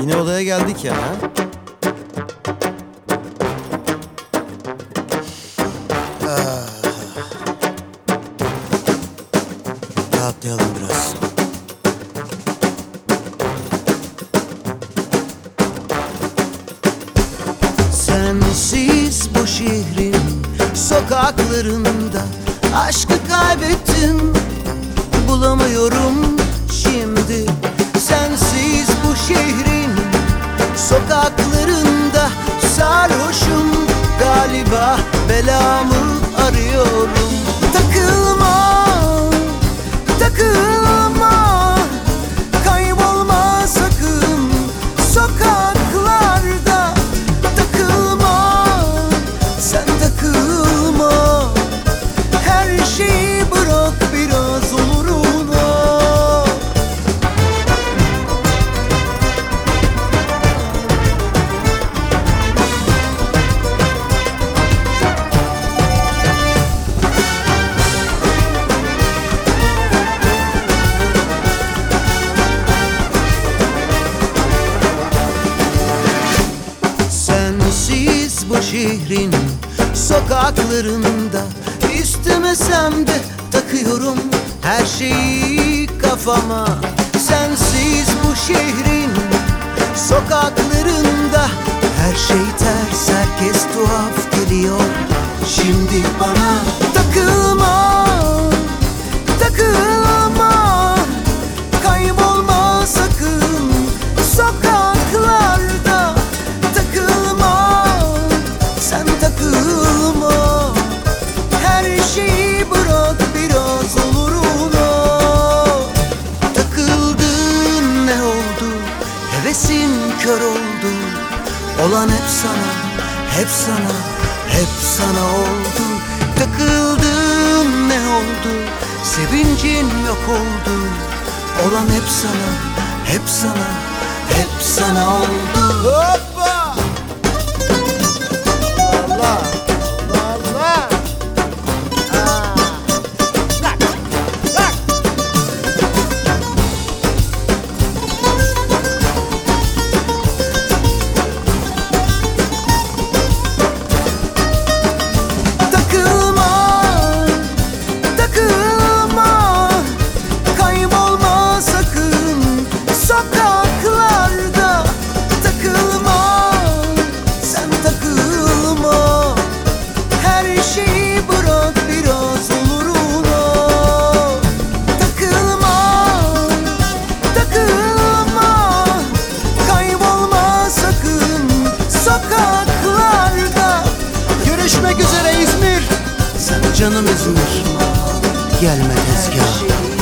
Yine odaya geldik ya. Ha? Rahatlayalım biraz. Sensiz bu şehrin sokaklarında aşkı kaybettim, bulamıyorum şimdi. Sensiz bu şehrin sokaklarında sarhoşum, galiba belamı arıyorum. Takılma, takılma, kaybolma sakın sokaklarda. Takılma, sen takılma, her şeyi bırak biraz oluruna. Sensiz bu şehrin sokaklarında istemesem de takıyorum her şeyi kafama. Sensiz bu şehrin sokaklarında her şey ters, herkes tuhaf geliyor şimdi bana. Takılma, takılma, kaybolma sakın sokaklarda. Takılma, sen takılma, her şeyi bırak biraz oluruna. Takıldın, ne oldu? Hevesin kör oldu. Olan hep sana, hep sana, hep sana oldu. Takıldın, ne oldu? Sevincin yok oldu. Olan hep sana, hep sana, hep sana oldu. Hoppa! Allah! Allah! Lak! Lak! Takılma, takılma, kaybolma sakın sokaklarda. Takılma, sen takılma, her şeyi bırak biraz oluruna. Takılma, takılma, kaybolma sakın sokaklarda. Görüşmek üzere İzmir. Sen canım İzmir, gelme tezgah.